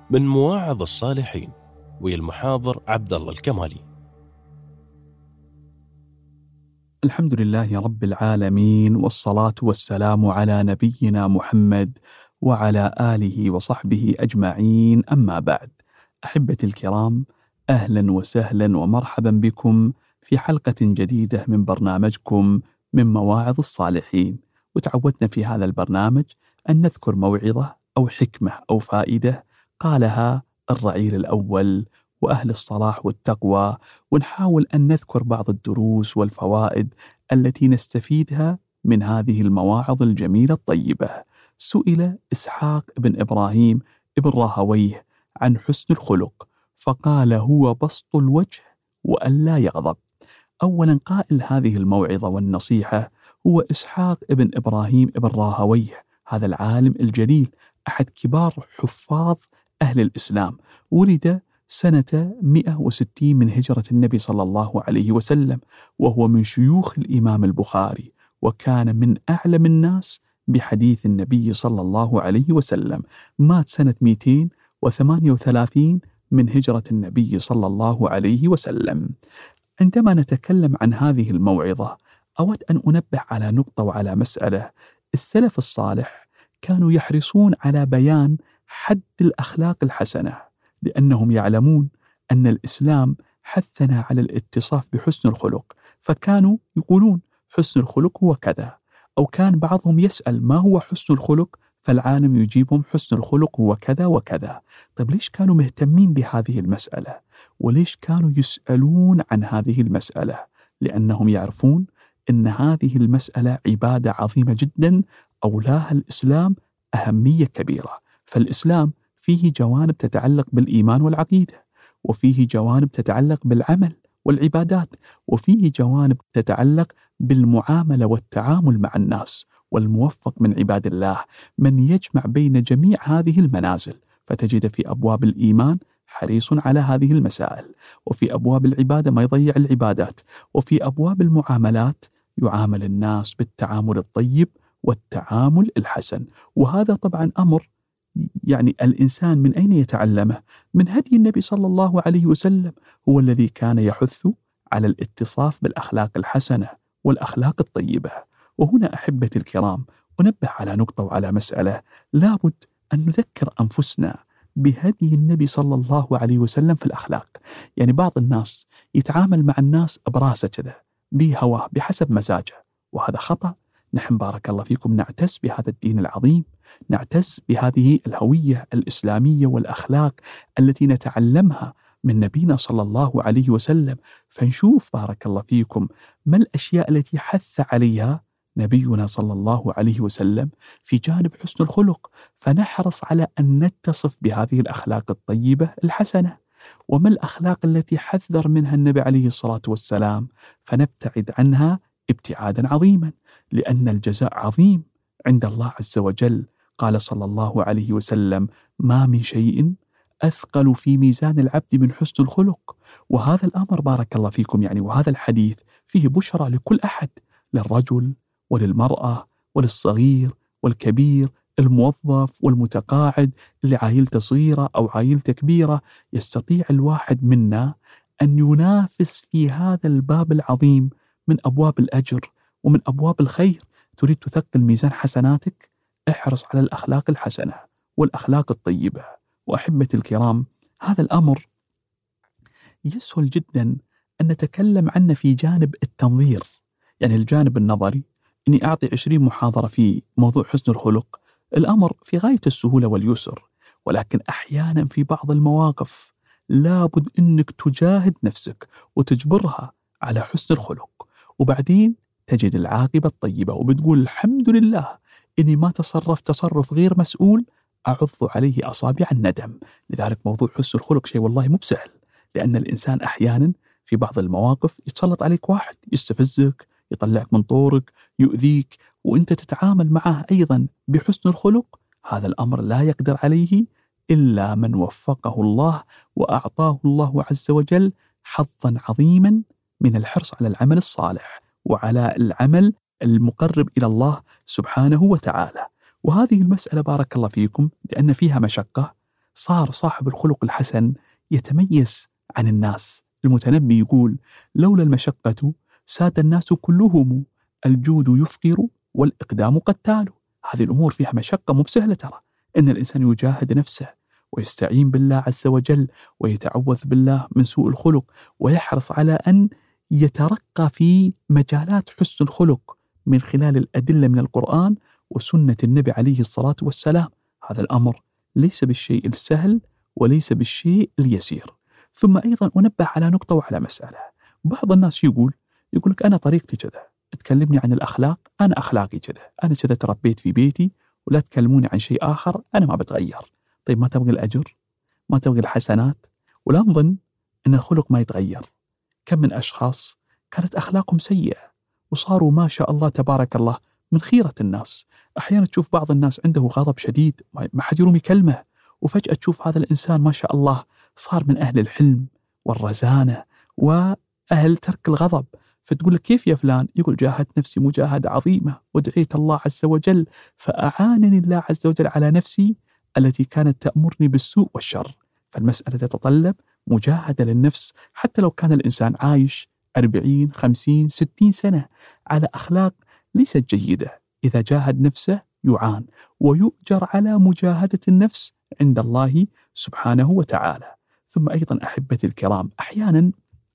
من مواعظ الصالحين، ويا المحاضر عبد الله الكمالي. الحمد لله رب العالمين، والصلاة والسلام على نبينا محمد وعلى آله وصحبه أجمعين، أما بعد. أحبتي الكرام، أهلا وسهلا ومرحبا بكم في حلقة جديدة من برنامجكم من مواعظ الصالحين. وتعودنا في هذا البرنامج أن نذكر موعظة أو حكمة أو فائدة قالها الرعيل الأول وأهل الصلاح والتقوى، ونحاول أن نذكر بعض الدروس والفوائد التي نستفيدها من هذه المواعظ الجميلة الطيبة. سئل إسحاق بن إبراهيم ابن راهويه عن حسن الخلق فقال: هو بسط الوجه وألا يغضب. أولا، قائل هذه الموعظة والنصيحة هو إسحاق بن إبراهيم ابن راهويه، هذا العالم الجليل أحد كبار حفاظ أهل الإسلام. ولد سنة 160 من هجرة النبي صلى الله عليه وسلم، وهو من شيوخ الإمام البخاري، وكان من أعلم الناس بحديث النبي صلى الله عليه وسلم. مات سنة 238 من هجرة النبي صلى الله عليه وسلم. عندما نتكلم عن هذه الموعظة أود أن أنبه على نقطة وعلى مسألة. السلف الصالح كانوا يحرصون على بيان حد الأخلاق الحسنة، لأنهم يعلمون أن الإسلام حثنا على الاتصاف بحسن الخلق، فكانوا يقولون حسن الخلق هو كذا، أو كان بعضهم يسأل ما هو حسن الخلق، فالعالم يجيبهم حسن الخلق هو كذا وكذا. طيب ليش كانوا مهتمين بهذه المسألة؟ وليش كانوا يسألون عن هذه المسألة؟ لأنهم يعرفون أن هذه المسألة عبادة عظيمة جدا أولاها الإسلام أهمية كبيرة. فالإسلام فيه جوانب تتعلق بالإيمان والعقيدة، وفيه جوانب تتعلق بالعمل والعبادات، وفيه جوانب تتعلق بالمعاملة والتعامل مع الناس. والموفق من عباد الله من يجمع بين جميع هذه المنازل، فتجد في أبواب الإيمان حريص على هذه المسائل، وفي أبواب العبادة ما يضيع العبادات، وفي أبواب المعاملات يعامل الناس بالتعامل الطيب والتعامل الحسن. وهذا طبعا أمر يعني الإنسان من أين يتعلمه؟ من هدي النبي صلى الله عليه وسلم، هو الذي كان يحث على الاتصاف بالأخلاق الحسنة والأخلاق الطيبة. وهنا أحبتي الكرام أنبه على نقطة وعلى مسألة، لابد أن نذكر أنفسنا بهدي النبي صلى الله عليه وسلم في الأخلاق. يعني بعض الناس يتعامل مع الناس براسة كذا، بهواه، بحسب مزاجه، وهذا خطأ. نحن بارك الله فيكم نعتز بهذا الدين العظيم، نعتز بهذه الهوية الإسلامية والأخلاق التي نتعلمها من نبينا صلى الله عليه وسلم. فنشوف بارك الله فيكم ما الأشياء التي حث عليها نبينا صلى الله عليه وسلم في جانب حسن الخلق، فنحرص على أن نتصف بهذه الأخلاق الطيبة الحسنة. وما الأخلاق التي حذر منها النبي عليه الصلاة والسلام، فنبتعد عنها ابتعادا عظيما، لأن الجزاء عظيم عند الله عز وجل. قال صلى الله عليه وسلم: ما من شيء أثقل في ميزان العبد من حسن الخلق. وهذا الأمر بارك الله فيكم يعني وهذا الحديث فيه بشرى لكل أحد، للرجل وللمرأة وللصغير والكبير، الموظف والمتقاعد، اللي عائلته صغيرة أو عائلته كبيرة. يستطيع الواحد منا أن ينافس في هذا الباب العظيم من أبواب الأجر ومن أبواب الخير. تريد تثقل ميزان حسناتك؟ احرص على الأخلاق الحسنة والأخلاق الطيبة. وأحبتي الكرام، هذا الأمر يسهل جدا أن نتكلم عنه في جانب التنظير، يعني الجانب النظري، إني أعطي 20 محاضرة في موضوع حسن الخلق، الأمر في غاية السهولة واليسر. ولكن أحيانا في بعض المواقف لابد أنك تجاهد نفسك وتجبرها على حسن الخلق، وبعدين تجد العاقبة الطيبة، وبتقول الحمد لله إني ما تصرف تصرف غير مسؤول أعض عليه أصابع الندم. لذلك موضوع حسن الخلق شيء والله مو بسهل، لأن الإنسان أحيانا في بعض المواقف يتسلط عليك واحد يستفزك، يطلعك من طورك، يؤذيك، وأنت تتعامل معه أيضا بحسن الخلق. هذا الأمر لا يقدر عليه إلا من وفقه الله وأعطاه الله عز وجل حظا عظيما من الحرص على العمل الصالح وعلى العمل المقرب إلى الله سبحانه وتعالى. وهذه المسألة بارك الله فيكم لأن فيها مشقة، صار صاحب الخلق الحسن يتميز عن الناس. المتنبي يقول: لولا المشقة ساد الناس كلهم، الجود يفقر والإقدام قتال. هذه الأمور فيها مشقة، مو بسهلة ترى، إن الإنسان يجاهد نفسه ويستعين بالله عز وجل ويتعوذ بالله من سوء الخلق، ويحرص على أن يترقى في مجالات حسن الخلق من خلال الأدلة من القرآن وسنة النبي عليه الصلاة والسلام. هذا الأمر ليس بالشيء السهل وليس بالشيء اليسير. ثم أيضا أنبه على نقطة وعلى مسألة. بعض الناس يقول لك أنا طريقتي كذا، تكلمني عن الأخلاق، أنا أخلاقي كذا، أنا كذا تربيت في بيتي، ولا تكلموني عن شيء آخر، أنا ما بتغير. طيب ما تبغي الأجر؟ ما تبغي الحسنات؟ ولا نظن أن الخلق ما يتغير. كم من أشخاص كانت أخلاقهم سيئة وصاروا ما شاء الله تبارك الله من خيرة الناس. أحيانا تشوف بعض الناس عنده غضب شديد ما حد يروم يكلمه، وفجأة تشوف هذا الإنسان ما شاء الله صار من أهل الحلم والرزانة وأهل ترك الغضب. فتقول لك كيف يا فلان؟ يقول جاهدت نفسي مجاهدة عظيمة ودعيت الله عز وجل فأعانني الله عز وجل على نفسي التي كانت تأمرني بالسوء والشر. فالمسألة تتطلب مجاهدة للنفس، حتى لو كان الإنسان عايش 40 50 60 سنة على أخلاق ليست جيدة، إذا جاهد نفسه يعان ويؤجر على مجاهدة النفس عند الله سبحانه وتعالى. ثم أيضا أحبتي الكرام، أحيانا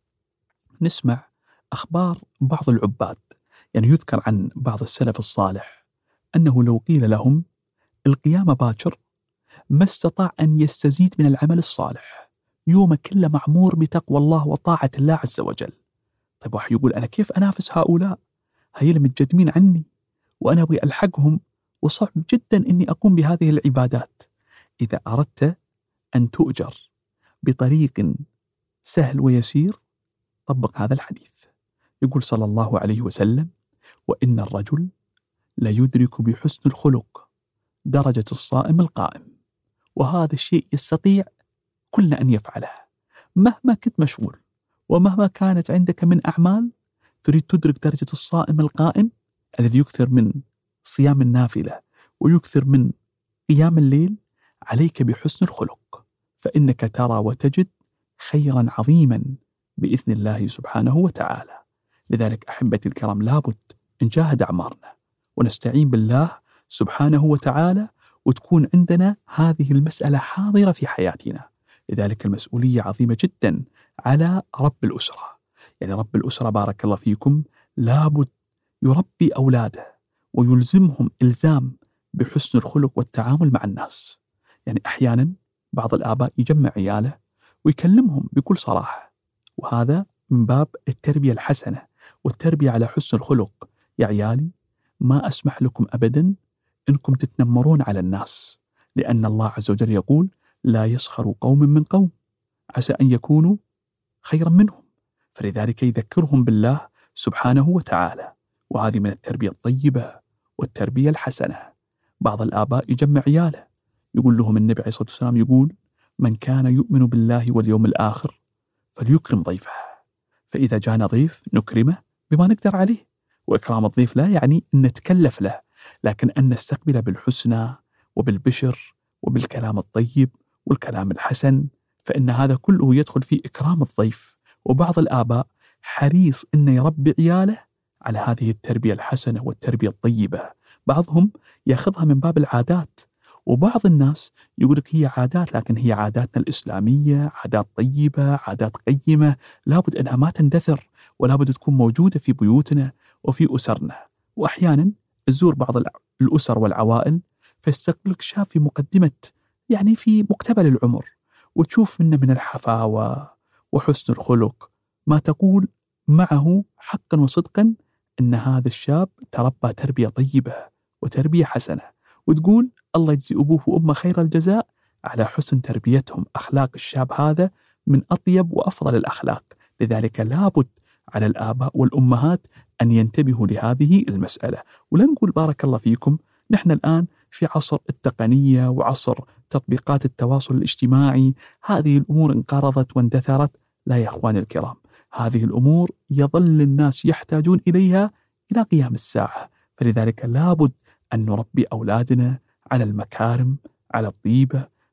نسمع أخبار بعض العباد، يعني يذكر عن بعض السلف الصالح أنه لو قيل لهم القيامة باكر ما استطاع أن يستزيد من العمل الصالح، يوم كله معمور بتقوى الله وطاعة الله عز وجل. طيب واحد يقول أنا كيف أنافس هؤلاء؟ هاي متقدمين عني وأنا أبغي ألحقهم، وصعب جدا أني أقوم بهذه العبادات. إذا أردت أن تؤجر بطريق سهل ويسير طبق هذا الحديث. يقول صلى الله عليه وسلم: وإن الرجل لا يدرك بحسن الخلق درجة الصائم القائم. وهذا الشيء يستطيع كلنا أن يفعله مهما كنت مشغول، ومهما كانت عندك من أعمال تريد تدرك درجة الصائم القائم الذي يكثر من صيام النافلة ويكثر من قيام الليل. عليك بحسن الخلق، فإنك ترى وتجد خيرا عظيما بإذن الله سبحانه وتعالى. لذلك أحبتي الكرام لابد نجاهد أعمارنا ونستعين بالله سبحانه وتعالى، وتكون عندنا هذه المسألة حاضرة في حياتنا. لذلك المسؤولية عظيمة جدا على رب الأسرة. يعني رب الأسرة بارك الله فيكم لابد يربي أولاده ويلزمهم إلزام بحسن الخلق والتعامل مع الناس. يعني أحيانا بعض الآباء يجمع عياله ويكلمهم بكل صراحة، وهذا من باب التربية الحسنة والتربية على حسن الخلق. يا عيالي ما أسمح لكم أبدا إنكم تتنمرون على الناس، لأن الله عز وجل يقول: لا يسخر قوم من قوم عسى أن يكونوا خيرا منهم. فلذلك يذكرهم بالله سبحانه وتعالى، وهذه من التربية الطيبة والتربية الحسنة. بعض الآباء يجمع عياله يقول لهم النبي عليه الصلاة والسلام يقول: من كان يؤمن بالله واليوم الآخر فليكرم ضيفه. فإذا جانا ضيف نكرمه بما نقدر عليه. وإكرام الضيف لا يعني أن نتكلف له، لكن أن نستقبله بالحسنى وبالبشر وبالكلام الطيب والكلام الحسن، فإن هذا كله يدخل في إكرام الضيف. وبعض الآباء حريص أن يربي عياله على هذه التربية الحسنة والتربية الطيبة. بعضهم يأخذها من باب العادات، وبعض الناس يقول لك هي عادات، لكن هي عاداتنا الإسلامية عادات طيبة، عادات قيمة، لابد أنها ما تندثر، ولابد تكون موجودة في بيوتنا وفي أسرنا. وأحيانا تزور بعض الأسر والعوائل فيستقبلك شاب في مقدمة، يعني في مقتبل العمر، وتشوف منه من الحفاوة وحسن الخلق ما تقول معه حقا وصدقا أن هذا الشاب تربى تربية طيبة وتربية حسنة، وتقول الله يجزي أبوه وأمه خير الجزاء على حسن تربيتهم. أخلاق الشاب هذا من أطيب وأفضل الأخلاق. لذلك لابد على الآباء والأمهات أن ينتبهوا لهذه المسألة. ولا نقول بارك الله فيكم نحن الآن في عصر التقنية وعصر تطبيقات التواصل الاجتماعي، هذه الأمور انقرضت واندثرت. لا يا أخواني الكرام، هذه الأمور يظل الناس يحتاجون إليها إلى قيام الساعة. فلذلك لابد أن نربي أولادنا على المكارم، على الطيبة،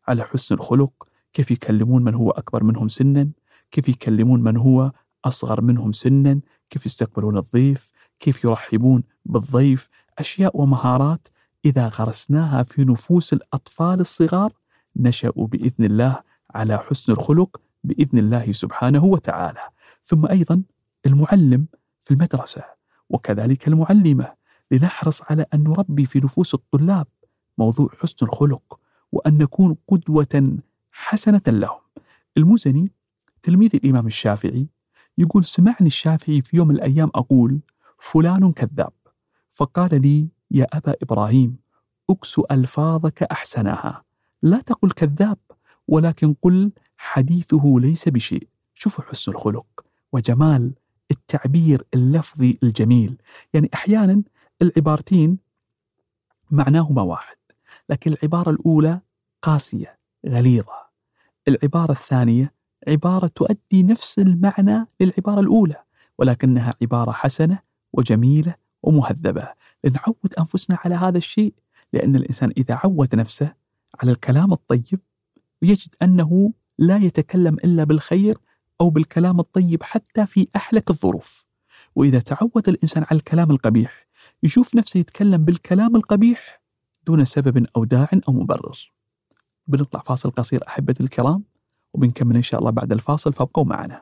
على حسن الخلق، كيف يكلمون من هو أكبر منهم سنا، كيف يكلمون من هو أصغر منهم سنا، كيف يستقبلون الضيف، كيف يرحبون بالضيف. أشياء ومهارات إذا غرسناها في نفوس الأطفال الصغار نشأوا بإذن الله على حسن الخلق بإذن الله سبحانه وتعالى. ثم أيضا المعلم في المدرسة وكذلك المعلمة، لنحرص على أن نربي في نفوس الطلاب موضوع حسن الخلق وأن نكون قدوة حسنة لهم. المزني تلميذ الإمام الشافعي يقول: سمعني الشافعي في يوم من الأيام أقول فلان كذاب، فقال لي: يا أبا إبراهيم، أكس ألفاظك أحسنها، لا تقل كذاب ولكن قل حديثه ليس بشيء. شوفوا حسن الخلق وجمال التعبير اللفظي الجميل. يعني أحيانا العبارتين معناهما واحد، لكن العبارة الأولى قاسية غليظة، العبارة الثانية عبارة تؤدي نفس المعنى للعبارة الأولى ولكنها عبارة حسنة وجميلة ومهذبة. لنعود أنفسنا على هذا الشيء، لأن الإنسان إذا عود نفسه على الكلام الطيب يجد أنه لا يتكلم إلا بالخير أو بالكلام الطيب حتى في أحلك الظروف. وإذا تعود الإنسان على الكلام القبيح يشوف نفسه يتكلم بالكلام القبيح دون سبب أو داع أو مبرر. بنطلع فاصل قصير أحبتي الكرام وبنكمل إن شاء الله بعد الفاصل، فابقوا معنا.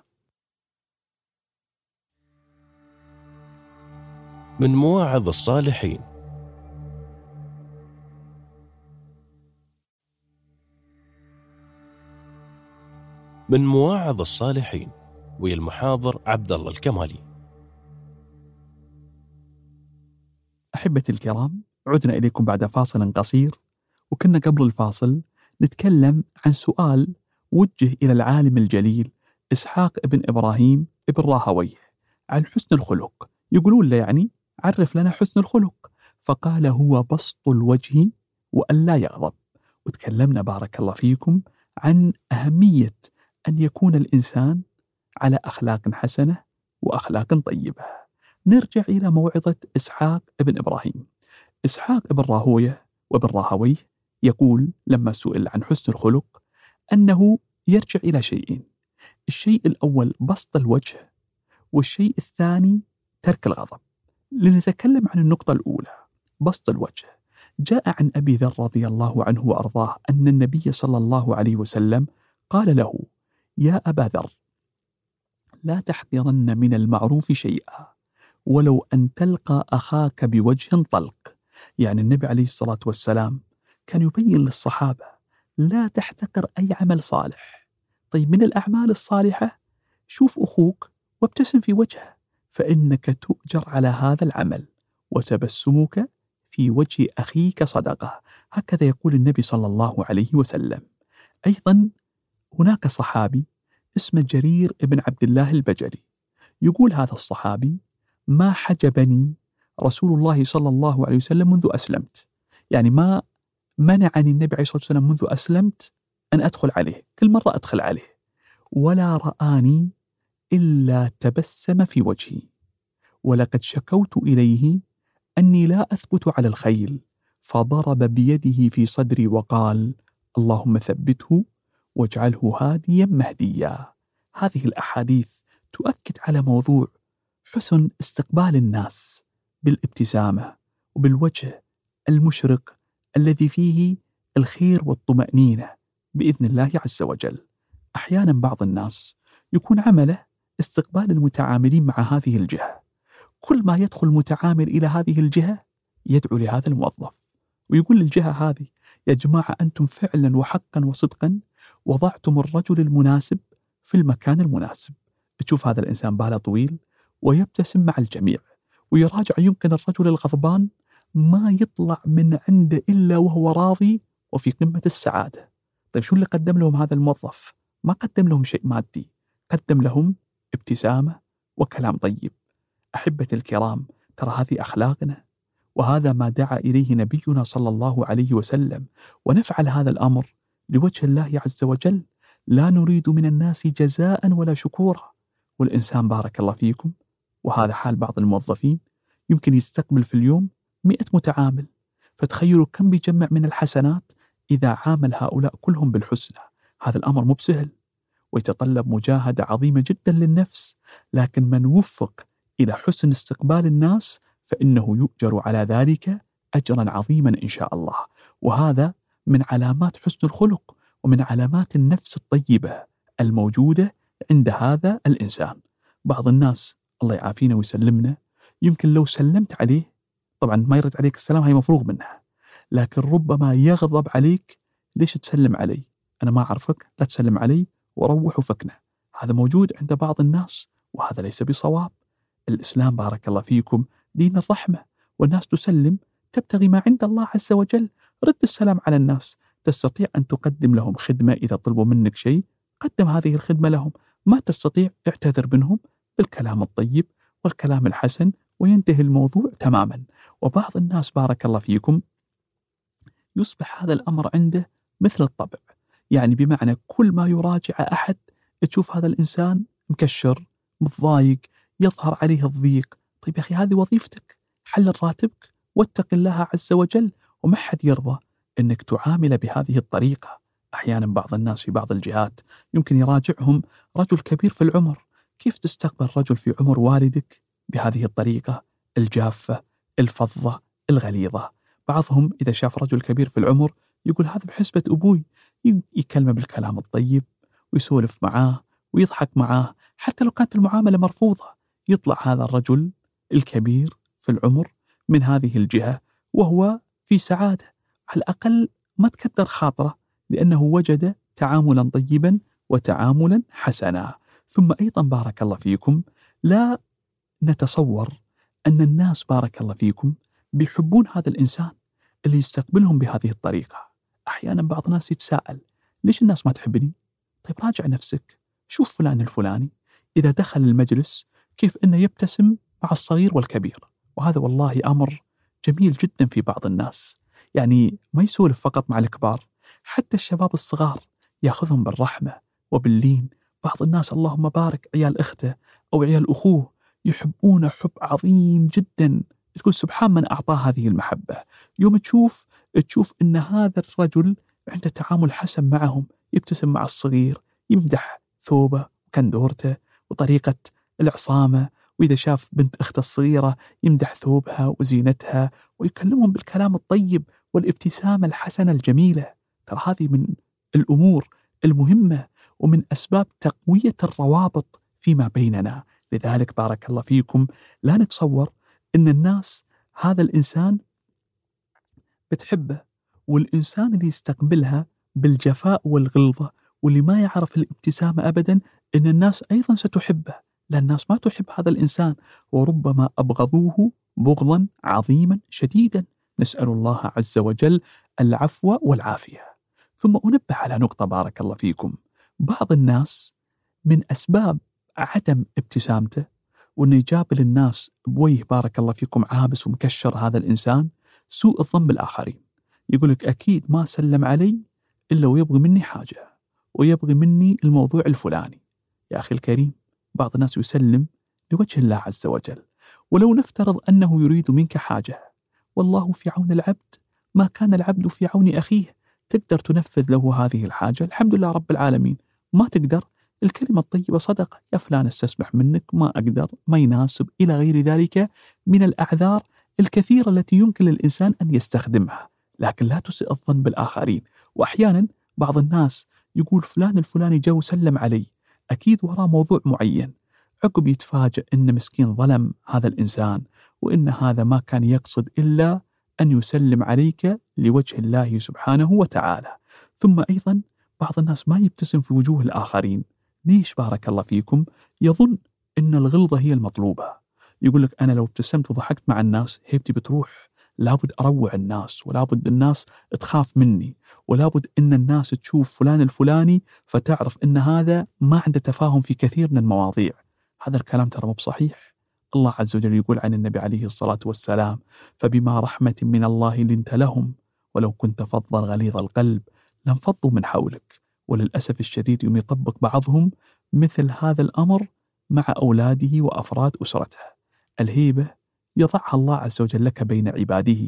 من مواعظ الصالحين. من مواعظ الصالحين والمحاضر عبد الله الكمالي. أحبتي الكرام، عدنا إليكم بعد فاصل قصير، وكنا قبل الفاصل نتكلم عن سؤال وجه إلى العالم الجليل إسحاق ابن إبراهيم ابن راهويه عن حسن الخلق. يقولون له يعني عرف لنا حسن الخلق، فقال: هو بسط الوجه وأن لا يغضب. وتكلمنا بارك الله فيكم عن أهمية أن يكون الإنسان على أخلاق حسنة وأخلاق طيبة. نرجع إلى موعظة إسحاق ابن إبراهيم. إسحاق ابن راهويه وابن راهويه يقول لما سئل عن حسن الخلق أنه يرجع إلى شيئين: الشيء الأول بسط الوجه، والشيء الثاني ترك الغضب. لنتكلم عن النقطة الأولى بسط الوجه. جاء عن أبي ذر رضي الله عنه وأرضاه أن النبي صلى الله عليه وسلم قال له: يا أبا ذر، لا تحقرن من المعروف شيئا ولو أن تلقى أخاك بوجه طلق. يعني النبي عليه الصلاة والسلام كان يبين للصحابة لا تحتقر أي عمل صالح. طيب من الأعمال الصالحة شوف أخوك وابتسم في وجهه، فإنك تؤجر على هذا العمل، وتبسمك في وجه أخيك صدقة. هكذا يقول النبي صلى الله عليه وسلم. أيضا هناك صحابي اسمه جرير ابن عبد الله البجلي، يقول هذا الصحابي: ما حجبني رسول الله صلى الله عليه وسلم منذ أسلمت. يعني ما منعني النبي عليه الصلاة والسلام منذ أسلمت أن أدخل عليه، كل مرة أدخل عليه، ولا رآني إلا تبسم في وجهي، ولقد شكوت إليه أني لا أثبت على الخيل، فضرب بيده في صدري وقال: اللهم ثبته واجعله هاديا مهديا. هذه الأحاديث تؤكد على موضوع حسن استقبال الناس بالابتسامة وبالوجه المشرق الذي فيه الخير والطمأنينة بإذن الله عز وجل. أحيانا بعض الناس يكون عمله استقبال المتعاملين مع هذه الجهة، كل ما يدخل متعامل إلى هذه الجهة يدعو لهذا الموظف ويقول للجهة هذه: يا جماعة أنتم فعلا وحقا وصدقا وضعتم الرجل المناسب في المكان المناسب. تشوف هذا الإنسان باله طويل ويبتسم مع الجميع ويراجع، يمكن الرجل الغضبان ما يطلع من عنده إلا وهو راضي وفي قمة السعادة. طيب شو اللي قدم لهم هذا الموظف؟ ما قدم لهم شيء مادي، قدم لهم ابتسامة وكلام طيب. أحبة الكرام، ترى هذه أخلاقنا، وهذا ما دعا إليه نبينا صلى الله عليه وسلم، ونفعل هذا الأمر لوجه الله عز وجل، لا نريد من الناس جزاء ولا شكورا. والإنسان بارك الله فيكم، وهذا حال بعض الموظفين، يمكن يستقبل في اليوم 100 متعامل، فتخيلوا كم بيجمع من الحسنات إذا عامل هؤلاء كلهم بالحسنى. هذا الأمر مو بسهل ويتطلب مجاهدة عظيمة جدا للنفس، لكن من وفق إلى حسن استقبال الناس فإنه يؤجر على ذلك أجرا عظيما إن شاء الله. وهذا من علامات حسن الخلق ومن علامات النفس الطيبة الموجودة عند هذا الإنسان. بعض الناس الله يعافينا ويسلمنا يمكن لو سلمت عليه، طبعا ما يرد عليك السلام هي مفروغ منها، لكن ربما يغضب عليك. ليش تسلم علي؟ أنا ما أعرفك، لا تسلم علي وروح وفكنا. هذا موجود عند بعض الناس وهذا ليس بصواب. الإسلام بارك الله فيكم دين الرحمة، والناس تسلم تبتغي ما عند الله عز وجل. رد السلام على الناس. تستطيع أن تقدم لهم خدمة، إذا طلبوا منك شيء قدم هذه الخدمة لهم، ما تستطيع اعتذر منهم بالكلام الطيب والكلام الحسن وينتهي الموضوع تماما. وبعض الناس بارك الله فيكم يصبح هذا الأمر عنده مثل الطبع، يعني بمعنى كل ما يراجع أحد تشوف هذا الإنسان مكشر متضايق، يظهر عليه الضيق. طيب يا أخي هذه وظيفتك، حل راتبك واتق الله عز وجل، وما حد يرضى أنك تعامل بهذه الطريقة. أحيانا بعض الناس في بعض الجهات يمكن يراجعهم رجل كبير في العمر، كيف تستقبل رجل في عمر والدك بهذه الطريقة الجافة الفظة الغليظة؟ بعضهم إذا شاف رجل كبير في العمر يقول هذا بحسبة أبوي، يكلمه بالكلام الطيب ويسولف معاه ويضحك معاه حتى لو كانت المعاملة مرفوضة. يطلع هذا الرجل الكبير في العمر من هذه الجهة وهو في سعادة، على الأقل ما تكدر خاطره لأنه وجد تعاملا طيبا وتعاملا حسنا. ثم أيضا بارك الله فيكم لا نتصور أن الناس بارك الله فيكم بيحبون هذا الإنسان اللي يستقبلهم بهذه الطريقة. أحيانا بعض الناس يتساءل ليش الناس ما تحبني؟ طيب راجع نفسك، شوف فلان الفلاني إذا دخل المجلس كيف أنه يبتسم مع الصغير والكبير، وهذا والله أمر جميل جدا في بعض الناس، يعني ما يسولف فقط مع الكبار، حتى الشباب الصغار يأخذهم بالرحمة وباللين. بعض الناس اللهم بارك عيال أخته أو عيال أخوه يحبون حب عظيم جدا، تقول سبحان من أعطاه هذه المحبة. يوم تشوف أن هذا الرجل عنده تعامل حسن معهم، يبتسم مع الصغير، يمدح ثوبه وكندورته وطريقة العصامة، وإذا شاف بنت أخته الصغيرة يمدح ثوبها وزينتها ويكلمهم بالكلام الطيب والابتسامة الحسنة الجميلة. ترى هذه من الأمور المهمة ومن أسباب تقوية الروابط فيما بيننا. لذلك بارك الله فيكم لا نتصور أن الناس هذا الإنسان بتحبه، والإنسان اللي يستقبلها بالجفاء والغلظة واللي ما يعرف الابتسامة أبدا أن الناس أيضا ستحبه. لا، الناس ما تحب هذا الإنسان وربما أبغضوه بغضا عظيما شديدا. نسأل الله عز وجل العفو والعافية. ثم أنبه على نقطة بارك الله فيكم، بعض الناس من أسباب عدم ابتسامته وأنه يجابل الناس بوجه بارك الله فيكم عابس ومكشر هذا الإنسان سوء الظن بالآخرين. يقولك أكيد ما سلم علي إلا ويبغي مني حاجة ويبغي مني الموضوع الفلاني. يا أخي الكريم، بعض الناس يسلم لوجه الله عز وجل، ولو نفترض أنه يريد منك حاجة، والله في عون العبد ما كان العبد في عون أخيه. تقدر تنفذ له هذه الحاجة، الحمد لله رب العالمين. ما تقدر، الكلمة الطيبة صدقة، يا فلان استسمح منك، ما أقدر، ما يناسب، إلى غير ذلك من الأعذار الكثيرة التي يمكن للإنسان أن يستخدمها. لكن لا تسئ الظن بالآخرين. وأحيانا بعض الناس يقول فلان الفلاني جو سلم علي، أكيد وراء موضوع معين، عقب يتفاجأ إن مسكين ظلم هذا الإنسان وإن هذا ما كان يقصد إلا أن يسلم عليك لوجه الله سبحانه وتعالى. ثم أيضا بعض الناس ما يبتسم في وجوه الآخرين. ليش بارك الله فيكم؟ يظن إن الغلظة هي المطلوبة. يقول لك أنا لو ابتسمت وضحكت مع الناس هيبتي بتروح، لابد أروع الناس، ولابد الناس تخاف مني، ولابد إن الناس تشوف فلان الفلاني فتعرف إن هذا ما عنده تفاهم في كثير من المواضيع. هذا الكلام ترى مو بصحيح. الله عز وجل يقول عن النبي عليه الصلاة والسلام فبما رحمة من الله لنت لهم ولو كنت فظا غليظ القلب لانفضوا من حولك. وللأسف الشديد يوم يطبق بعضهم مثل هذا الأمر مع أولاده وأفراد أسرته. الهيبة يضعها الله عز وجل لك بين عباده،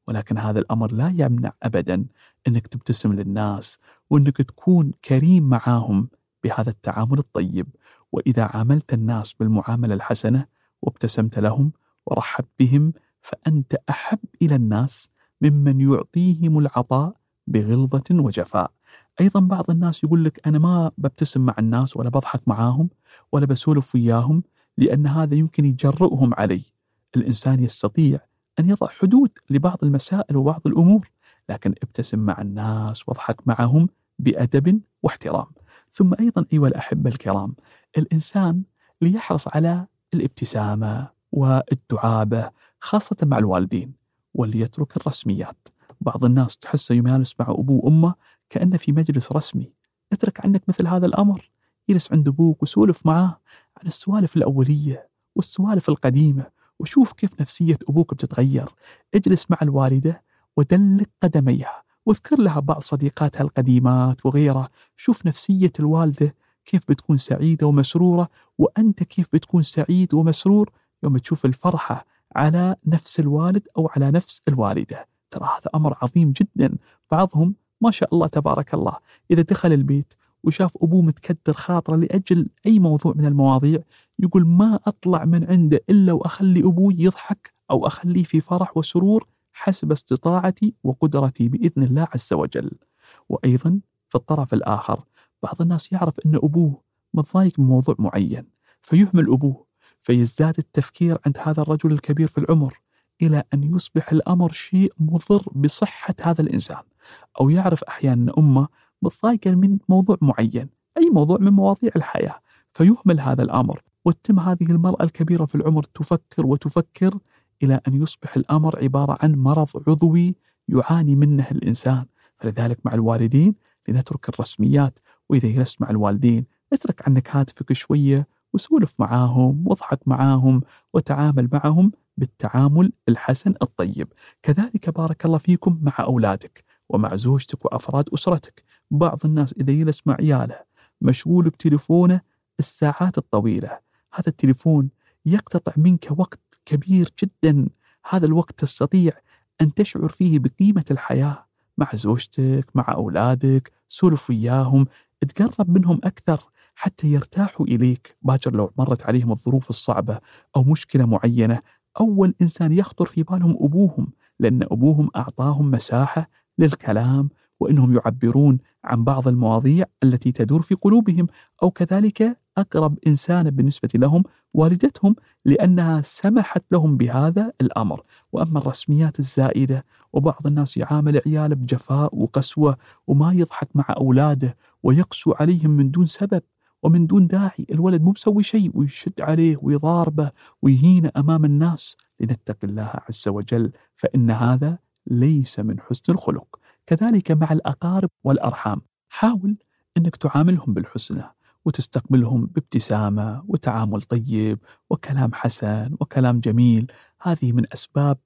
ولكن هذا الأمر لا يمنع أبدا أنك تبتسم للناس وأنك تكون كريم معاهم بهذا التعامل الطيب. وإذا عاملت الناس بالمعاملة الحسنة وابتسمت لهم ورحبت بهم فأنت أحب إلى الناس ممن يعطيهم العطاء بغلظة وجفاء. أيضا بعض الناس يقول لك أنا ما ببتسم مع الناس ولا بضحك معاهم ولا بسولف وياهم لأن هذا يمكن يجرؤهم علي. الإنسان يستطيع أن يضع حدود لبعض المسائل وبعض الأمور، لكن ابتسم مع الناس واضحك معهم بأدب واحترام. ثم أيضا أيها الأحبة الكرام، الإنسان ليحرص على الابتسامة والدعابة خاصة مع الوالدين، وليترك الرسميات. بعض الناس تحسه يجلس مع أبوه وأمه كأنه في مجلس رسمي. اترك عنك مثل هذا الأمر، جلس عند أبوك وسولف معاه عن السوالف الأولية والسوالف القديمة، وشوف كيف نفسية أبوك بتتغير. اجلس مع الوالدة ودلك قدميها واذكر لها بعض صديقاتها القديمات وغيرها. شوف نفسية الوالدة كيف بتكون سعيدة ومسرورة، وأنت كيف بتكون سعيد ومسرور يوم تشوف الفرحة على نفس الوالد أو على نفس الوالدة. ترى هذا أمر عظيم جدا. بعضهم ما شاء الله تبارك الله إذا دخل البيت وشاف أبوه متكدر خاطره لأجل أي موضوع من المواضيع يقول ما أطلع من عنده إلا وأخلي أبوي يضحك أو أخليه في فرح وسرور حسب استطاعتي وقدرتي بإذن الله عز وجل. وأيضا في الطرف الآخر بعض الناس يعرف أن أبوه متضايق من موضوع معين فيهمل أبوه، فيزداد التفكير عند هذا الرجل الكبير في العمر إلى أن يصبح الأمر شيء مضر بصحة هذا الإنسان. أو يعرف أحيانا أمه متضايقة من موضوع معين، أي موضوع من مواضيع الحياة، فيهمل هذا الأمر، وتتم هذه المرأة الكبيرة في العمر تفكر وتفكر إلى أن يصبح الأمر عبارة عن مرض عضوي يعاني منه الإنسان. فلذلك مع الوالدين لنترك الرسميات، وإذا جلست مع الوالدين اترك عنك هاتفك شوية وسولف معاهم واضحك معاهم وتعامل معهم بالتعامل الحسن الطيب. كذلك بارك الله فيكم مع أولادك ومع زوجتك وأفراد أسرتك. بعض الناس إذا يجلس مع عياله مشغول بتليفونه الساعات الطويلة، هذا التليفون يقتطع منك وقت كبير جدا. هذا الوقت تستطيع أن تشعر فيه بقيمة الحياة مع زوجتك مع أولادك، سولف وياهم، تقرب منهم أكثر حتى يرتاحوا إليك. باكر لو مرت عليهم الظروف الصعبة أو مشكلة معينة أول إنسان يخطر في بالهم أبوهم، لأن أبوهم أعطاهم مساحة للكلام وإنهم يعبرون عن بعض المواضيع التي تدور في قلوبهم. أو كذلك أقرب إنسان بالنسبة لهم والدتهم لأنها سمحت لهم بهذا الأمر. وأما الرسميات الزائدة وبعض الناس يعامل عياله بجفاء وقسوة وما يضحك مع أولاده ويقسو عليهم من دون سبب ومن دون داعي، الولد مو مسوي شيء ويشد عليه ويضاربه ويهينه أمام الناس، لنتقي الله عز وجل، فإن هذا ليس من حسن الخلق. كذلك مع الأقارب والأرحام، حاول أنك تعاملهم بالحسنى وتستقبلهم بابتسامة وتعامل طيب وكلام حسن وكلام جميل. هذه من أسباب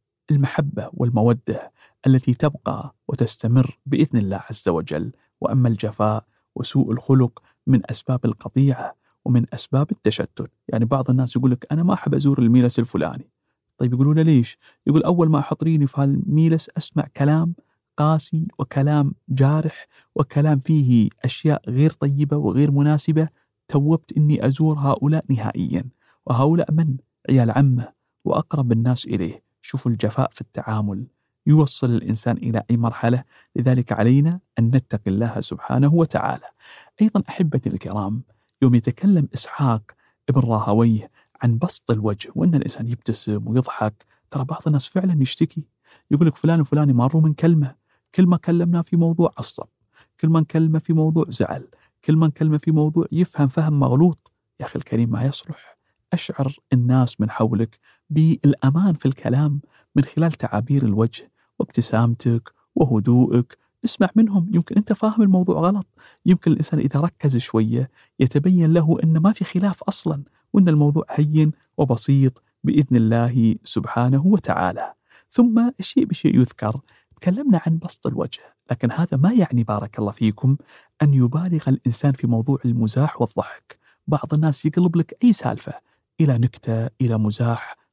المحبة والمودة التي تبقى وتستمر بإذن الله عز وجل. وأما الجفاء وسوء الخلق من أسباب القطيعة ومن أسباب التشتت. يعني بعض الناس يقول لك أنا ما أحب أزور الميلس الفلاني. طيب يقولون له ليش؟ يقول أول ما أحطريني في هالميلس أسمع كلام قاسي وكلام جارح وكلام فيه أشياء غير طيبة وغير مناسبة، توبت إني أزور هؤلاء نهائيا. وهؤلاء من؟ عيال عمه وأقرب الناس إليه. شوفوا الجفاء في التعامل يوصل الإنسان إلى أي مرحلة. لذلك علينا أن نتقي الله سبحانه وتعالى. أيضا أحبتي الكرام، يوم يتكلم إسحاق ابن راهويه عن بسط الوجه وأن الإنسان يبتسم ويضحك، ترى بعض الناس فعلا يشتكي، يقول لك فلان وفلان مروا من كلمة، كل ما كلمنا في موضوع عصب، كل ما نكلمه في موضوع زعل، كل ما نكلمه في موضوع يفهم فهم مغلوط. يا أخي الكريم ما يصلح. أشعر الناس من حولك بالأمان في الكلام من خلال تعابير الوجه وابتسامتك وهدوءك. اسمع منهم، يمكن أنت فاهم الموضوع غلط، يمكن الإنسان إذا ركز شوية يتبين له أن ما في خلاف أصلا وأن الموضوع هين وبسيط بإذن الله سبحانه وتعالى. ثم الشيء بشيء يذكر، تكلمنا عن بسط الوجه، لكن هذا ما يعني بارك الله فيكم أن يبالغ الإنسان في موضوع المزاح والضحك. بعض الناس يقلب لك أي سالفة إلى نكتة إلى مزاح.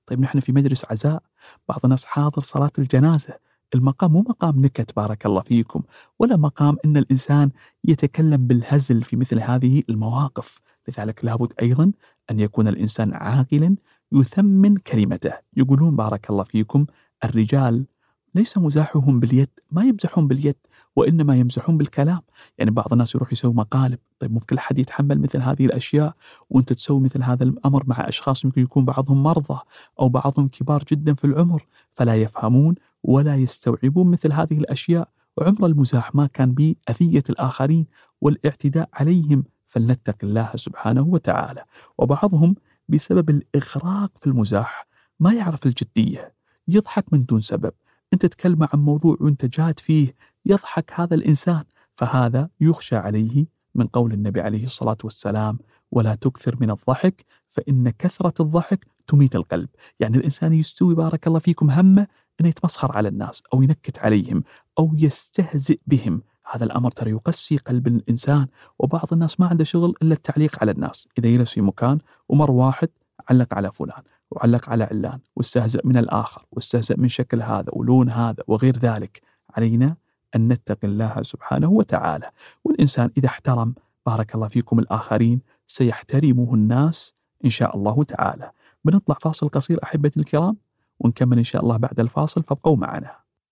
طيب نحن في مجلس عزاء، بعض الناس حاضر صلاة الجنازة، المقام مو مقام نكت بارك الله فيكم، ولا مقام أن الإنسان يتكلم بالهزل في مثل هذه المواقف. لذلك لابد أيضا أن يكون الإنسان عاقلا يثمن كلمته. يقولون بارك الله فيكم الرجال ليس مزاحهم باليد، ما يمزحون باليد، وإنما يمزحون بالكلام. يعني بعض الناس يروح يسوي مقالب، طيب مو كل حد يتحمل مثل هذه الأشياء، وأنت تسوي مثل هذا الأمر مع أشخاص يمكن يكون بعضهم مرضى أو بعضهم كبار جدا في العمر، فلا يفهمون ولا يستوعبون مثل هذه الأشياء. وعمر المزاح ما كان بأذية الآخرين والاعتداء عليهم، فلنتق الله سبحانه وتعالى. وبعضهم بسبب الإغراق في المزاح ما يعرف الجدية، يضحك من دون سبب. أنت تتكلم عن موضوع وأنت جاد فيه، يضحك هذا الإنسان، فهذا يخشى عليه من قول النبي عليه الصلاة والسلام: ولا تكثر من الضحك فإن كثرة الضحك تميت القلب. يعني الإنسان يستوي بارك الله فيكم همه أنه يتمسخر على الناس أو ينكت عليهم أو يستهزئ بهم، هذا الأمر ترى يقسي قلب الإنسان. وبعض الناس ما عنده شغل إلا التعليق على الناس، إذا جلس في مكان ومر واحد علق على فلان وعلق على علان واستهزأ من الآخر واستهزأ من شكل هذا ولون هذا وغير ذلك. علينا أن نتقي الله سبحانه وتعالى. والإنسان إذا احترم بارك الله فيكم الآخرين سيحترمه الناس إن شاء الله تعالى. بنطلع فاصل قصير أحبتي الكرام ونكمل إن شاء الله بعد الفاصل، فابقوا معنا.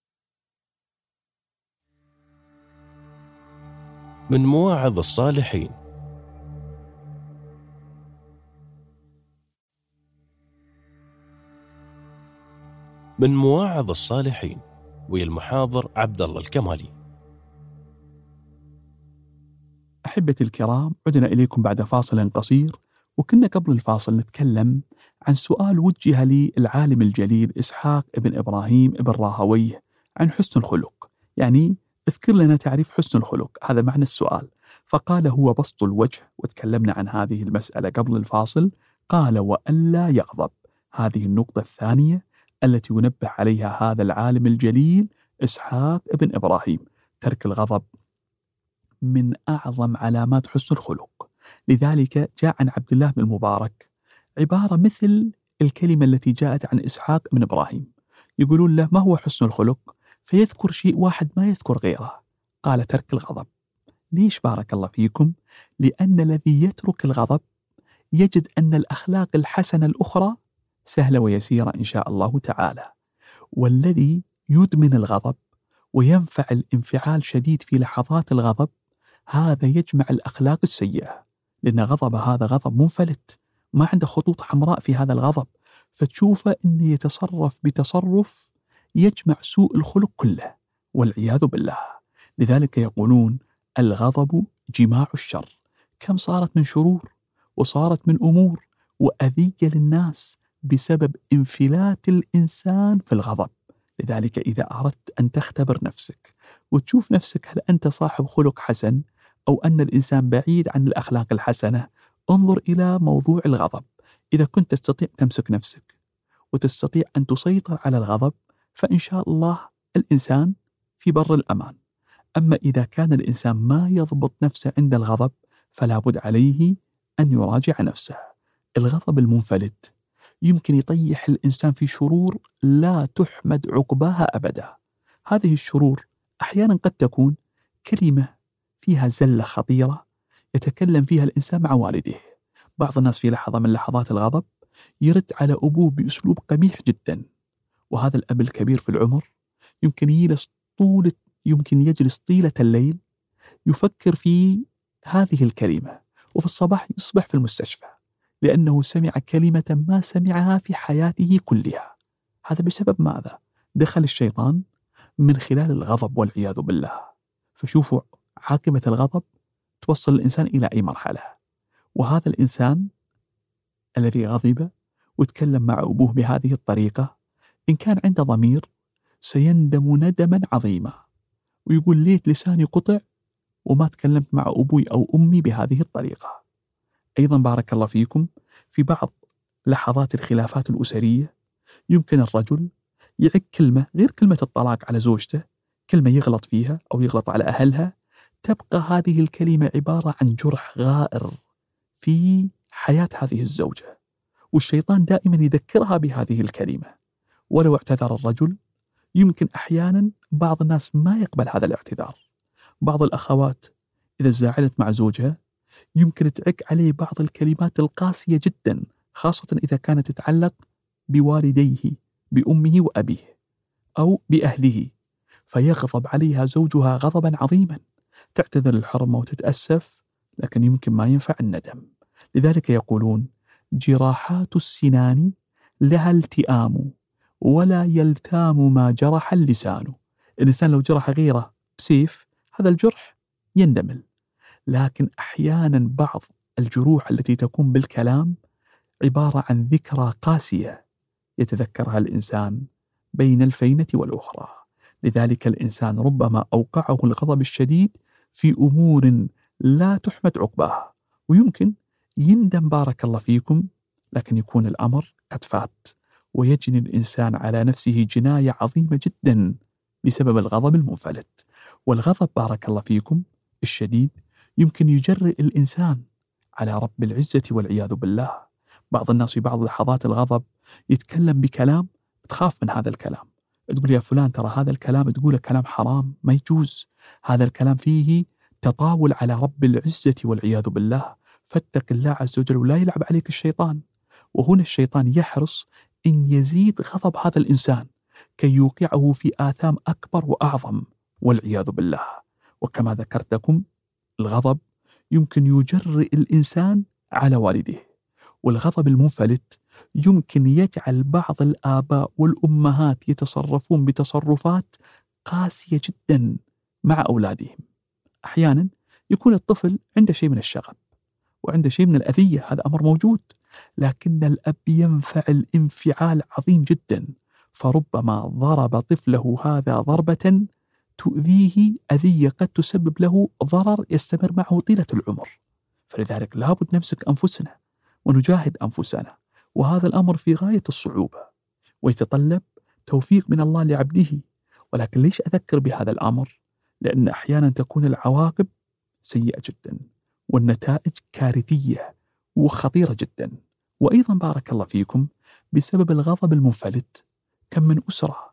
من مواعظ الصالحين. من مواعظ الصالحين والمحاضر عبد الله الكمالي. أحبتي الكرام، عدنا إليكم بعد فاصل قصير، وكنا قبل الفاصل نتكلم عن سؤال وجه لي العالم الجليل إسحاق ابن إبراهيم ابن راهويه عن حسن الخلق. يعني اذكر لنا تعريف حسن الخلق، هذا معنى السؤال. فقال: هو بسط الوجه، وتكلمنا عن هذه المسألة قبل الفاصل. قال: وألا يغضب. هذه النقطة الثانية التي ينبه عليها هذا العالم الجليل إسحاق ابن إبراهيم. ترك الغضب من أعظم علامات حسن الخلق. لذلك جاء عن عبد الله بن المبارك عبارة مثل الكلمة التي جاءت عن إسحاق بن إبراهيم. يقولون له: ما هو حسن الخلق؟ فيذكر شيء واحد ما يذكر غيره. قال: ترك الغضب. ليش بارك الله فيكم؟ لأن الذي يترك الغضب يجد أن الأخلاق الحسنة الأخرى سهلة ويسيرة إن شاء الله تعالى. والذي يدمن الغضب وينفعل انفعال شديد في لحظات الغضب، هذا يجمع الأخلاق السيئة، لأن غضب هذا غضب منفلت، ما عنده خطوط حمراء في هذا الغضب، فتشوفه أنه يتصرف بتصرف يجمع سوء الخلق كله والعياذ بالله. لذلك يقولون: الغضب جماع الشر. كم صارت من شرور وصارت من أمور وأذية للناس بسبب انفلات الإنسان في الغضب. لذلك إذا أردت أن تختبر نفسك وتشوف نفسك هل أنت صاحب خلق حسن أو أن الإنسان بعيد عن الأخلاق الحسنة، انظر إلى موضوع الغضب. إذا كنت تستطيع تمسك نفسك وتستطيع أن تسيطر على الغضب، فإن شاء الله الإنسان في بر الأمان. أما إذا كان الإنسان ما يضبط نفسه عند الغضب، فلا بد عليه أن يراجع نفسه. الغضب المنفلت يمكن يطيح الإنسان في شرور لا تحمد عقباها أبدا. هذه الشرور أحيانا قد تكون كلمة فيها زلة خطيرة يتكلم فيها الإنسان مع والده. بعض الناس في لحظة من لحظات الغضب يرد على أبوه بأسلوب قبيح جدا، وهذا الأب الكبير في العمر يمكن يجلس طيلة الليل يفكر في هذه الكلمة، وفي الصباح يصبح في المستشفى لأنه سمع كلمة ما سمعها في حياته كلها. هذا بسبب ماذا؟ دخل الشيطان من خلال الغضب والعياذ بالله. فشوفوا عاقبة الغضب توصل الإنسان إلى أي مرحلة. وهذا الإنسان الذي غضب وتكلم مع أبوه بهذه الطريقة، إن كان عنده ضمير سيندم ندما عظيما ويقول: ليت لساني قطع وما تكلمت مع أبوي أو أمي بهذه الطريقة. أيضا بارك الله فيكم، في بعض لحظات الخلافات الأسرية يمكن الرجل يعك كلمة غير كلمة الطلاق على زوجته، كلمة يغلط فيها أو يغلط على أهلها، تبقى هذه الكلمة عبارة عن جرح غائر في حياة هذه الزوجة، والشيطان دائما يذكرها بهذه الكلمة. ولو اعتذر الرجل، يمكن أحيانا بعض الناس ما يقبل هذا الاعتذار. بعض الأخوات إذا زعلت مع زوجها يمكن تعك عليه بعض الكلمات القاسية جدا، خاصة إذا كانت تتعلق بوالديه، بأمه وأبيه أو بأهله، فيغضب عليها زوجها غضبا عظيما، تعتذر الحرمة وتتأسف، لكن يمكن ما ينفع الندم. لذلك يقولون: جراحات السنان لها التئام ولا يلتام ما جرح اللسان. الإنسان لو جرح غيره بسيف هذا الجرح يندمل، لكن أحيانا بعض الجروح التي تكون بالكلام عبارة عن ذكرى قاسية يتذكرها الإنسان بين الفينة والأخرى. لذلك الإنسان ربما أوقعه الغضب الشديد في أمور لا تحمد عقباها، ويمكن يندم بارك الله فيكم، لكن يكون الأمر قد فات، ويجني الإنسان على نفسه جناية عظيمة جدا بسبب الغضب المنفلت. والغضب بارك الله فيكم الشديد يمكن يجرئ الإنسان على رب العزة والعياذ بالله. بعض الناس في بعض لحظات الغضب يتكلم بكلام تخاف من هذا الكلام، تقول يا فلان ترى هذا الكلام تقوله كلام حرام ما يجوز، هذا الكلام فيه تطاول على رب العزة والعياذ بالله، فاتق الله عز وجل ولا يلعب عليك الشيطان. وهنا الشيطان يحرص إن يزيد غضب هذا الإنسان كي يوقعه في آثام أكبر وأعظم والعياذ بالله. وكما ذكرتكم الغضب يمكن يجرئ الإنسان على والده، والغضب المنفلت يمكن يجعل بعض الآباء والأمهات يتصرفون بتصرفات قاسية جدا مع أولادهم. أحيانا يكون الطفل عنده شيء من الشغب وعنده شيء من الأذية، هذا أمر موجود، لكن الأب ينفعل انفعال عظيم جدا، فربما ضرب طفله هذا ضربة تؤذيه أذية قد تسبب له ضرر يستمر معه طيلة العمر. فلذلك لابد نمسك أنفسنا ونجاهد أنفسنا، وهذا الأمر في غاية الصعوبة ويتطلب توفيق من الله لعبده. ولكن ليش أذكر بهذا الأمر؟ لأن أحيانا تكون العواقب سيئة جدا والنتائج كارثية وخطيرة جدا. وأيضا بارك الله فيكم بسبب الغضب المنفلت كم من أسرة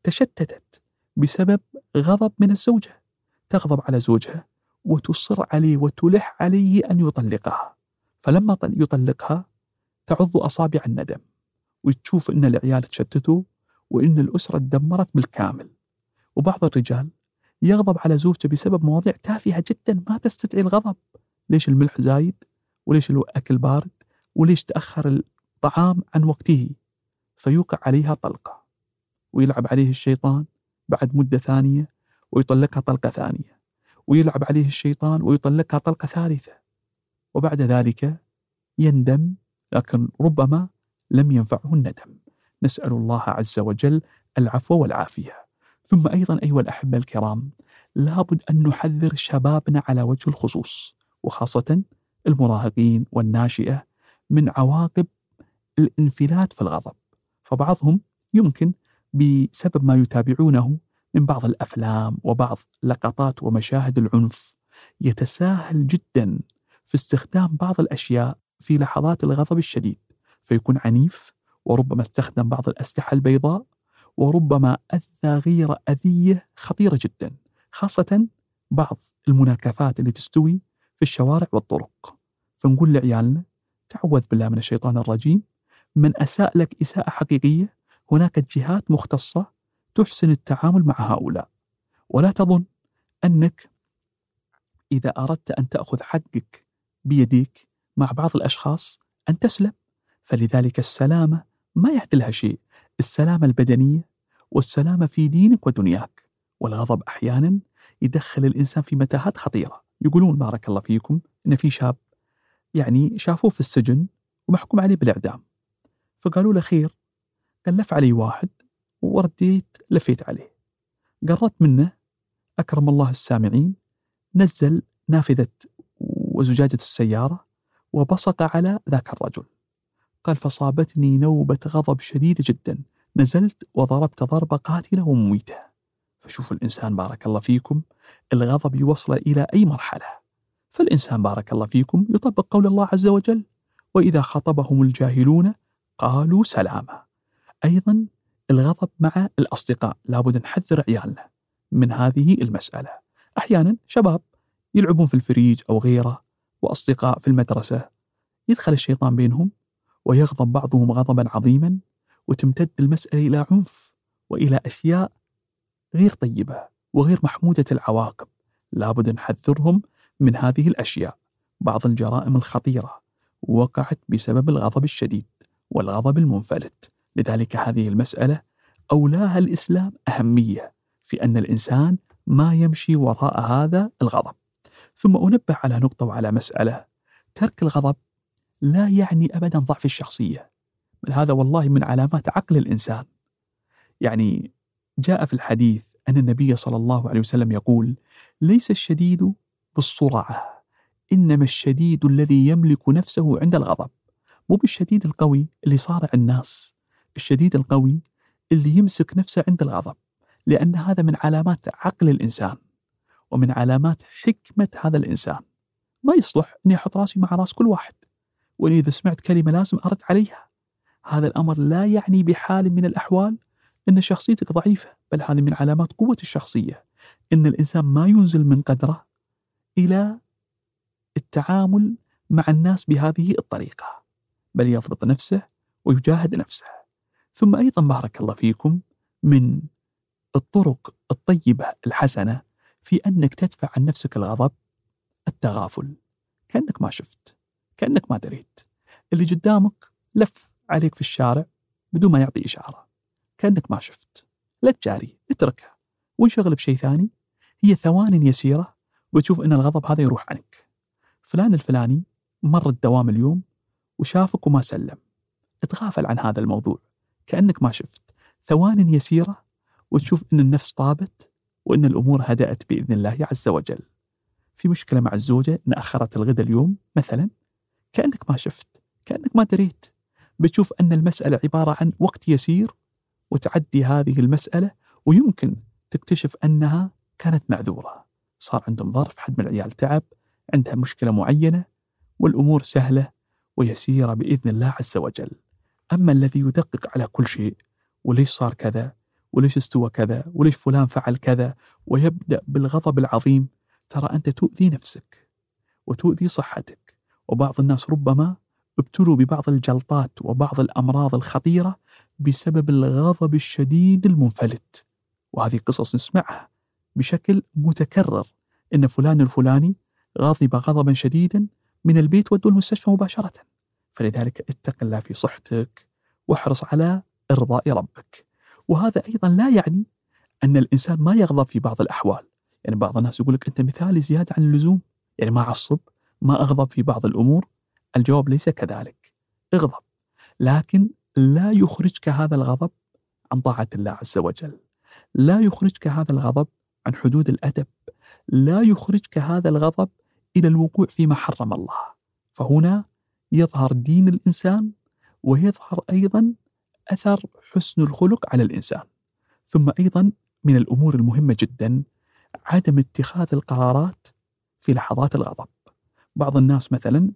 تشتتت بسبب غضب من الزوجة، تغضب على زوجها وتصر عليه وتلح عليه أن يطلقها، فلما يطلقها تعض أصابع الندم وتشوف إن العيال تشتتوا وإن الأسرة تدمرت بالكامل. وبعض الرجال يغضب على زوجته بسبب مواضيع تافهة جدا ما تستدعي الغضب، ليش الملح زايد، وليش الأكل بارد، وليش تأخر الطعام عن وقته، فيوقع عليها طلقة ويلعب عليه الشيطان بعد مدة ثانية ويطلقها طلقة ثانية، ويلعب عليه الشيطان ويطلقها طلقة ثالثة، وبعد ذلك يندم، لكن ربما لم ينفعه الندم. نسأل الله عز وجل العفو والعافية. ثم أيضا أيها الأحبة الكرام، لابد أن نحذر شبابنا على وجه الخصوص، وخاصة المراهقين والناشئة، من عواقب الانفلات في الغضب. فبعضهم يمكن بسبب ما يتابعونه من بعض الأفلام وبعض لقطات ومشاهد العنف يتساهل جدا في استخدام بعض الأشياء في لحظات الغضب الشديد، فيكون عنيف، وربما استخدم بعض الأسلحة البيضاء، وربما أذى غير أذية خطيرة جدا، خاصة بعض المناكفات اللي تستوي في الشوارع والطرق. فنقول لعيالنا تعوذ بالله من الشيطان الرجيم، من أساء لك إساءة حقيقية هناك جهات مختصة تحسن التعامل مع هؤلاء، ولا تظن أنك إذا أردت أن تأخذ حقك بيديك مع بعض الأشخاص أن تسلم. فلذلك السلامة ما يعدلها شيء، السلامة البدنية والسلامة في دينك ودنياك. والغضب أحيانا يدخل الإنسان في متاهات خطيرة. يقولون بارك الله فيكم إن في شاب يعني شافوه في السجن ومحكوم عليه بالإعدام، فقالوا له خير، قال لف علي واحد ورديت لفيت عليه، قررت منه أكرم الله السامعين، نزل نافذة وزجاجة السيارة وبصق على ذاك الرجل. قال فصابتني نوبة غضب شديدة جدا، نزلت وضربت ضربة قاتلة ومميتة. فشوف الإنسان بارك الله فيكم الغضب يوصل إلى أي مرحلة. فالإنسان بارك الله فيكم يطبق قول الله عز وجل: وإذا خاطبهم الجاهلون قالوا سلامة. أيضا الغضب مع الأصدقاء، لابد نحذر عيالنا من هذه المسألة. أحيانا شباب يلعبون في الفريج أو غيره، وأصدقاء في المدرسة، يدخل الشيطان بينهم ويغضب بعضهم غضبا عظيما، وتمتد المسألة إلى عنف وإلى أشياء غير طيبة وغير محمودة العواقب. لابد نحذرهم من هذه الأشياء. بعض الجرائم الخطيرة وقعت بسبب الغضب الشديد والغضب المنفلت. لذلك هذه المسألة أولاها الإسلام أهمية في أن الإنسان ما يمشي وراء هذا الغضب. ثم أنبه على نقطة وعلى مسألة: ترك الغضب لا يعني أبدا ضعف الشخصية، بل هذا والله من علامات عقل الإنسان. يعني جاء في الحديث أن النبي صلى الله عليه وسلم يقول: ليس الشديد بالسرعة، إنما الشديد الذي يملك نفسه عند الغضب. مو بالشديد القوي اللي صارع الناس، الشديد القوي اللي يمسك نفسه عند الغضب، لأن هذا من علامات عقل الإنسان ومن علامات حكمة هذا الإنسان. ما يصلح أني أحط راسي مع راس كل واحد، وأني إذا سمعت كلمة لازم أرد عليها. هذا الأمر لا يعني بحال من الأحوال أن شخصيتك ضعيفة، بل هذه من علامات قوة الشخصية، أن الإنسان ما ينزل من قدره إلى التعامل مع الناس بهذه الطريقة، بل يضبط نفسه ويجاهد نفسه. ثم أيضا بارك الله فيكم من الطرق الطيبة الحسنة في أنك تدفع عن نفسك الغضب التغافل، كأنك ما شفت، كأنك ما دريت. اللي قدامك لف عليك في الشارع بدون ما يعطي إشارة، كأنك ما شفت، لا تجاري، اتركها وانشغل بشيء ثاني. هي ثوان يسيرة وتشوف أن الغضب هذا يروح عنك. فلان الفلاني مر الدوام اليوم وشافك وما سلم، اتغافل عن هذا الموضوع كأنك ما شفت. ثوان يسيرة وتشوف أن النفس طابت وأن الأمور هدأت بإذن الله عز وجل. في مشكلة مع الزوجة، نأخرت الغداء اليوم مثلا، كأنك ما شفت، كأنك ما دريت. بتشوف أن المسألة عبارة عن وقت يسير وتعدي هذه المسألة، ويمكن تكتشف أنها كانت معذورة، صار عندهم ظرف، حد من العيال تعب، عندها مشكلة معينة، والأمور سهلة ويسيرة بإذن الله عز وجل. أما الذي يدقق على كل شيء، وليش صار كذا، وليش استوى كذا، وليش فلان فعل كذا، ويبدأ بالغضب العظيم، ترى أنت تؤذي نفسك وتؤذي صحتك. وبعض الناس ربما ابتلوا ببعض الجلطات وبعض الأمراض الخطيرة بسبب الغضب الشديد المنفلت، وهذه قصص نسمعها بشكل متكرر، إن فلان الفلاني غضب غضبا شديدا من البيت ودوا المستشفى مباشرة. فلذلك اتق الله في صحتك واحرص على إرضاء ربك. وهذا أيضا لا يعني أن الإنسان ما يغضب في بعض الأحوال. يعني بعض الناس يقول لك أنت مثالي زيادة عن اللزوم، يعني ما أعصب، ما أغضب في بعض الأمور. الجواب ليس كذلك، اغضب، لكن لا يخرجك هذا الغضب عن طاعة الله عز وجل، لا يخرجك هذا الغضب عن حدود الأدب، لا يخرجك هذا الغضب إلى الوقوع فيما حرم الله. فهنا يظهر دين الإنسان ويظهر أيضا أثر حسن الخلق على الإنسان. ثم أيضا من الأمور المهمة جدا عدم اتخاذ القرارات في لحظات الغضب. بعض الناس مثلا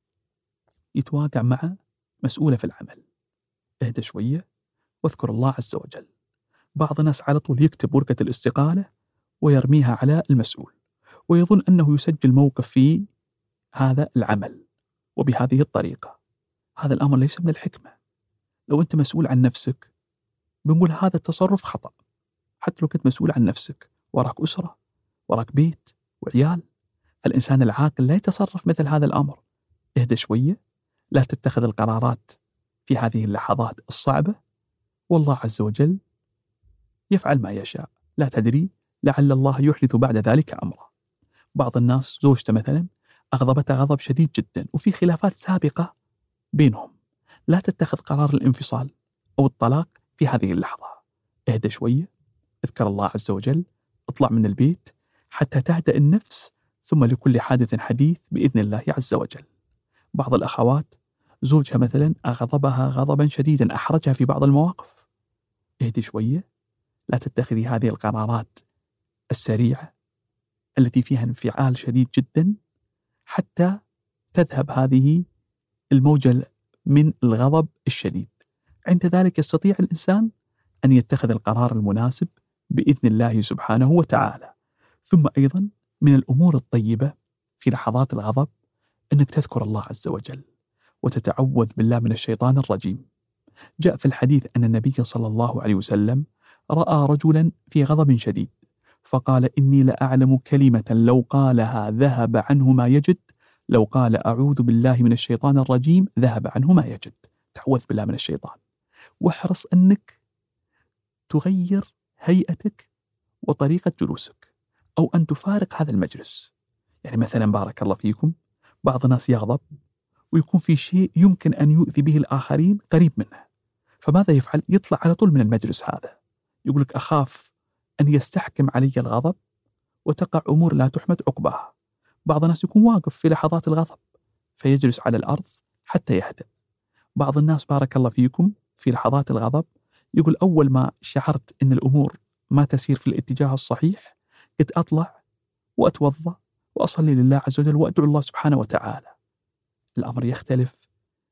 يتواقع مع مسؤولة في العمل، اهدى شوية واذكر الله عز وجل. بعض الناس على طول يكتب ورقة الاستقالة ويرميها على المسؤول، ويظن أنه يسجل موقف في هذا العمل وبهذه الطريقة. هذا الأمر ليس من الحكمة. لو أنت مسؤول عن نفسك بنقول هذا التصرف خطأ، حتى لو كنت مسؤول عن نفسك، وراك أسرة، وراك بيت وعيال. فالإنسان العاقل لا يتصرف مثل هذا الأمر. اهدى شوية، لا تتخذ القرارات في هذه اللحظات الصعبة، والله عز وجل يفعل ما يشاء، لا تدري لعل الله يحدث بعد ذلك أمره. بعض الناس زوجته مثلا أغضبتها غضب شديد جدا وفي خلافات سابقة بينهم، لا تتخذ قرار الانفصال أو الطلاق في هذه اللحظة. اهدى شوية، اذكر الله عز وجل، اطلع من البيت حتى تهدأ النفس، ثم لكل حادث حديث بإذن الله عز وجل. بعض الأخوات زوجها مثلا أغضبها غضبا شديدا أحرجها في بعض المواقف، اهدي شوية، لا تتخذي هذه القرارات السريعة التي فيها انفعال شديد جدا حتى تذهب هذه الموجة من الغضب الشديد. عند ذلك يستطيع الإنسان أن يتخذ القرار المناسب بإذن الله سبحانه وتعالى. ثم أيضا من الأمور الطيبة في لحظات الغضب أنك تذكر الله عز وجل وتتعوذ بالله من الشيطان الرجيم. جاء في الحديث أن النبي صلى الله عليه وسلم رأى رجلا في غضب شديد فقال: إني لأعلم كلمة لو قالها ذهب عنه ما يجد، لو قال أعوذ بالله من الشيطان الرجيم ذهب عنه ما يجد. تعوذ بالله من الشيطان، واحرص أنك تغير هيئتك وطريقة جلوسك، أو أن تفارق هذا المجلس. يعني مثلا بارك الله فيكم، بعض الناس يغضب ويكون في شيء يمكن أن يؤذي به الآخرين قريب منه، فماذا يفعل؟ يطلع على طول من المجلس هذا. يقول لك أخاف أن يستحكم علي الغضب وتقع أمور لا تحمد عقباها. بعض الناس يكون واقف في لحظات الغضب فيجلس على الأرض حتى يهدأ. بعض الناس بارك الله فيكم في لحظات الغضب يقول: أول ما شعرت أن الأمور ما تسير في الاتجاه الصحيح قد أطلع وأتوضأ وأصلي لله عز وجل وأدعو الله سبحانه وتعالى. الأمر يختلف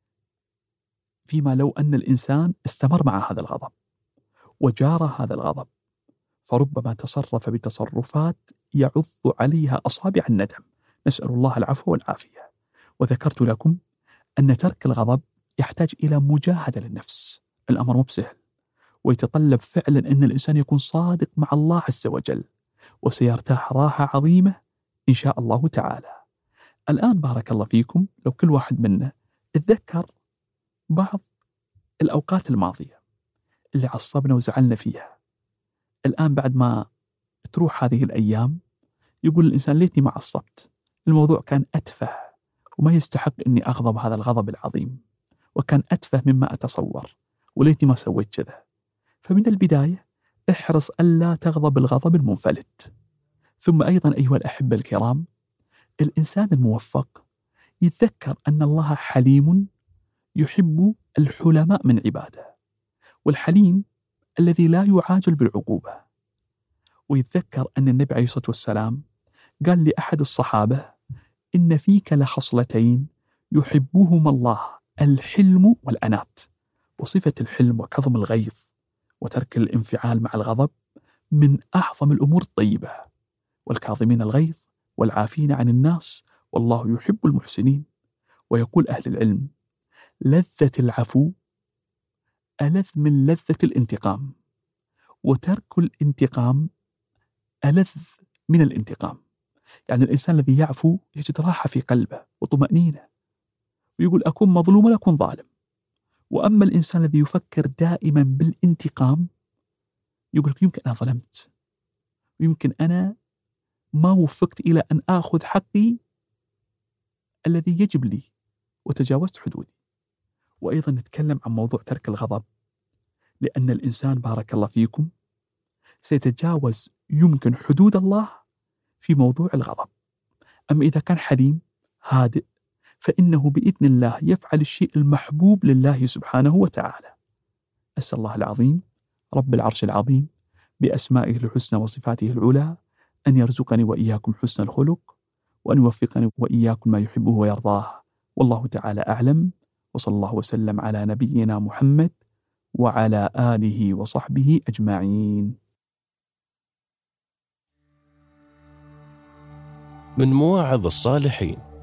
فيما لو أن الإنسان استمر مع هذا الغضب وجار هذا الغضب، فربما تصرف بتصرفات يعض عليها أصابع الندم. نسأل الله العفو والعافية. وذكرت لكم أن ترك الغضب يحتاج إلى مجاهدة للنفس. الأمر مو بسهل، ويتطلب فعلا أن الإنسان يكون صادق مع الله عز وجل، وسيرتاح راحة عظيمة إن شاء الله تعالى. الآن بارك الله فيكم، لو كل واحد منا اتذكر بعض الأوقات الماضية اللي عصبنا وزعلنا فيها، الآن بعد ما تروح هذه الأيام يقول الإنسان: ليتني ما عصبت، الموضوع كان أتفه وما يستحق أني أغضب هذا الغضب العظيم، وكان أتفه مما أتصور، وليتني ما سويت كذا. فمن البداية احرص ألا تغضب الغضب المنفلت. ثم أيضا أيها الأحبة الكرام، الإنسان الموفق يتذكر أن الله حليم يحب الحلماء من عباده، والحليم الذي لا يعاجل بالعقوبة. ويتذكر أن النبي عليه الصلاة والسلام قال لأحد الصحابة: إن فيك لخصلتين يحبهما الله، الحلم والأنات. وصفة الحلم وكظم الغيظ وترك الانفعال مع الغضب من أعظم الأمور الطيبة. والكاظمين الغيظ والعافين عن الناس والله يحب المحسنين. ويقول أهل العلم: لذة العفو ألذ من لذة الانتقام، وترك الانتقام ألذ من الانتقام. يعني الإنسان الذي يعفو يجد راحة في قلبه وطمأنينة، ويقول: أكون مظلوم ولا أكون ظالم. وأما الإنسان الذي يفكر دائما بالانتقام يقول: يمكن أنا ظلمت، ويمكن أنا ما وفقت إلى أن آخذ حقي الذي يجب لي وتجاوزت حدودي. وأيضا نتكلم عن موضوع ترك الغضب، لأن الإنسان بارك الله فيكم سيتجاوز يمكن حدود الله في موضوع الغضب. أما إذا كان حليم هادئ فإنه بإذن الله يفعل الشيء المحبوب لله سبحانه وتعالى. أسأل الله العظيم رب العرش العظيم بأسمائه الحسنى وصفاته العلى أن يرزقني وإياكم حسن الخلق، وأن يوفقني وإياكم ما يحبه ويرضاه. والله تعالى أعلم، وصلى الله وسلم على نبينا محمد وعلى آله وصحبه أجمعين. من مواعظ الصالحين.